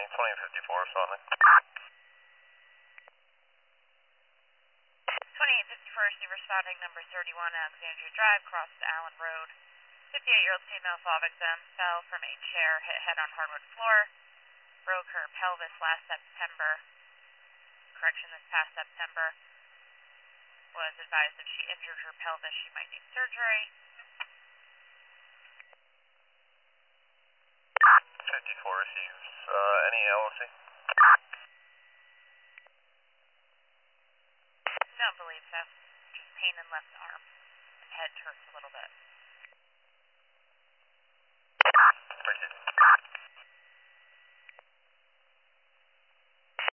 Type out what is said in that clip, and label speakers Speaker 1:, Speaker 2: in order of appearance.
Speaker 1: responding, 2054 responding.
Speaker 2: 2854 receiver responding, number 31 Alexandria Drive, crossed Allen Road. 58-year-old female fall victim fell from a chair, hit head on hardwood floor, broke her pelvis last September. This past September. Was advised if she injured her pelvis, she might need surgery.
Speaker 1: 54 receives any LOC?
Speaker 2: Don't believe so. Just pain in left arm. And head hurts a little bit.
Speaker 1: Appreciate it.